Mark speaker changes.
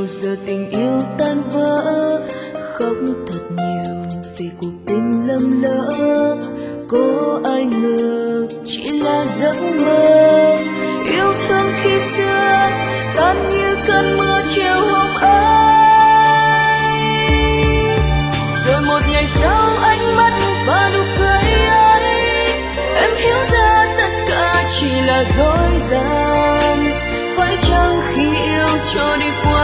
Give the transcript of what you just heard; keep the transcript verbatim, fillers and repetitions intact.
Speaker 1: nhiều giờ tình yêu tan vỡ, khóc thật nhiều vì cuộc tình lầm lỡ. Có ai ngờ chỉ là giấc mơ, yêu thương khi xưa tan như cơn mưa chiều hôm ấy. Rồi một ngày sau ánh mắt và nụ cười ấy, em hiểu ra tất cả chỉ là dối gian. Phải chăng khi yêu cho đi qua